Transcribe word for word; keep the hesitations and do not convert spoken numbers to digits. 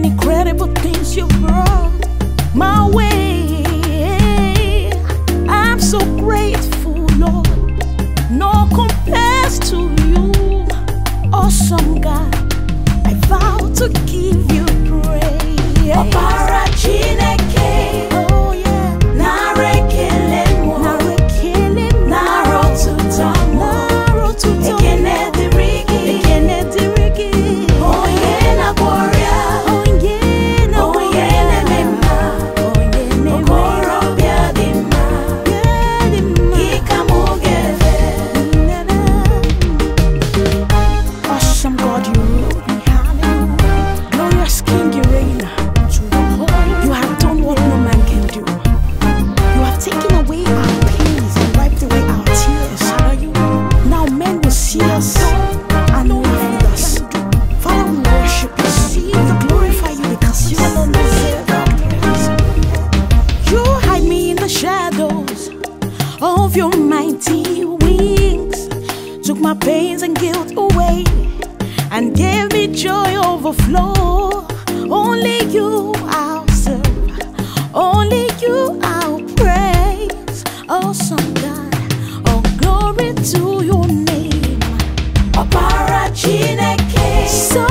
incredible things you brought my way. I'm so grateful, Lord. No compares to you, awesome God. I vow to give you praise. Opara Chineke, Oh yeah, narekele mo, narekele naro tutamo, naro tuto, ekene dirigi, ekene dirigi, oye na boria, oye na oye na mema, oye na okorobia dima, ikamugeve. Awesome God, you rule me, hallelujah. Glorious King, you reign. You have done what no man can do. You have taken away our pains and wiped away our tears. Now men will see us and live with us. Father, we worship you. We glorify you because you alone deserve our praise. You hide me in the shadows of your mighty wings, took my pains and guilt away, and gave me joy overflow. Only you I'll serve, only you I'll praise. Awesome God, all glory to your name. Opara Chineke, So